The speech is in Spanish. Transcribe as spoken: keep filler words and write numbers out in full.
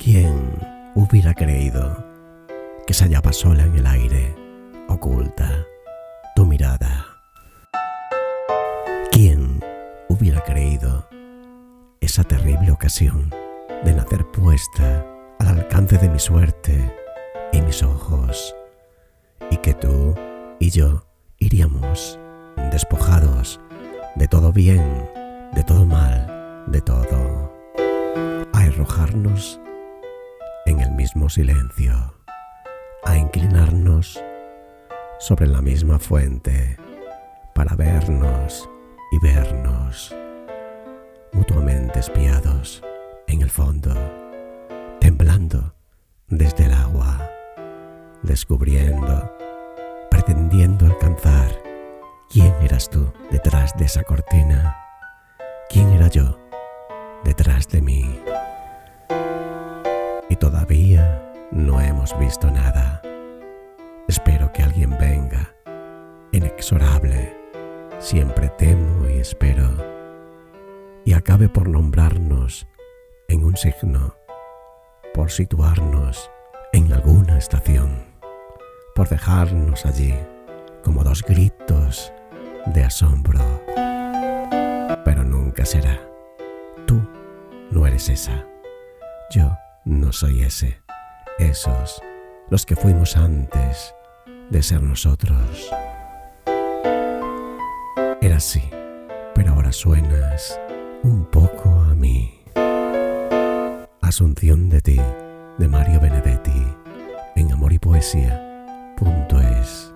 ¿Quién hubiera creído que se hallaba sola en el aire, oculta, tu mirada? ¿Quién hubiera creído esa terrible ocasión de nacer puesta al alcance de mi suerte y mis ojos, y que tú y yo iríamos despojados de todo bien, de todo mal, de todo, a arrojarnos en el mismo silencio, a inclinarnos sobre la misma fuente para vernos y vernos mutuamente espiados en el fondo, temblando desde el agua, descubriendo, pretendiendo alcanzar quién eras tú detrás de esa cortina, quién era yo detrás de mí. Y todavía no hemos visto nada. Espero que alguien venga, inexorable, siempre temo y espero, y acabe por nombrarnos en un signo, por situarnos en alguna estación, por dejarnos allí como dos gritos de asombro. Pero nunca será. Tú no eres esa. Yo no soy ese. Esos, los que fuimos antes de ser nosotros. Era así, pero ahora suenas un poco a mí. Asunción de ti, de Mario Benedetti, en amor y poesía punto es.